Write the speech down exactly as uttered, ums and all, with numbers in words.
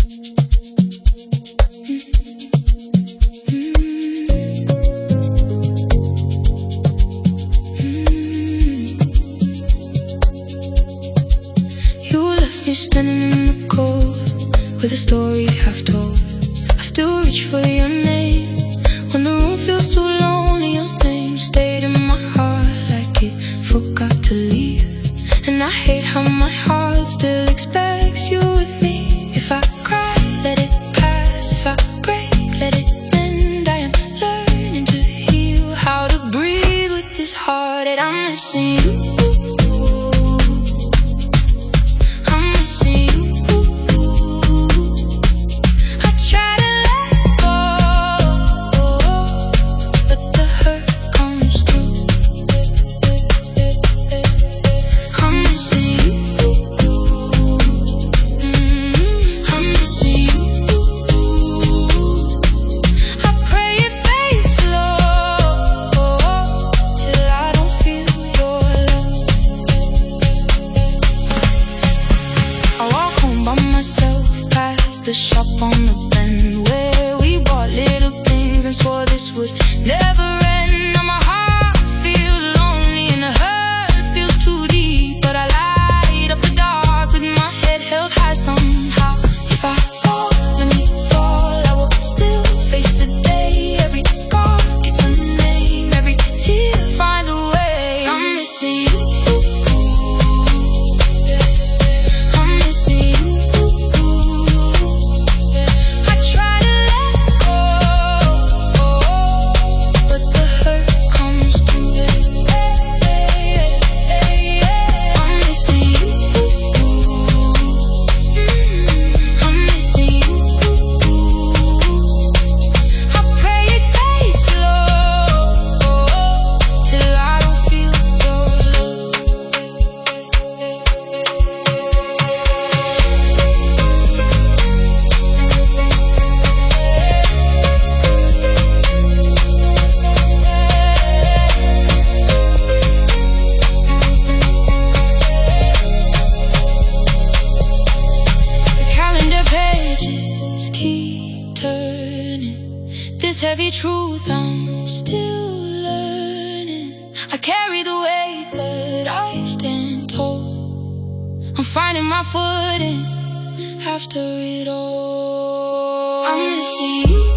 Standing in the cold with a story half told. I still reach for your name when the room feels too lonely. Your name stayed in my heart like it forgot to leave. And I hate how my heart still expects you with me. If I cry, let it pass. If I break, let it mend. I am learning to heal how to breathe with this heart that I'm missing you. The shop on the bend where we bought little things and swore this would never end. Now my heart feels lonely and the hurt feels too deep, but I light up the dark with my head held high somehow. If I fall, let me fall, I will still face the day. Every scar gets a name, every tear finds a way. I'm missing you. This heavy truth I'm still learning. I carry the weight, but I stand tall. I'm finding my footing after it all. I'm missing you.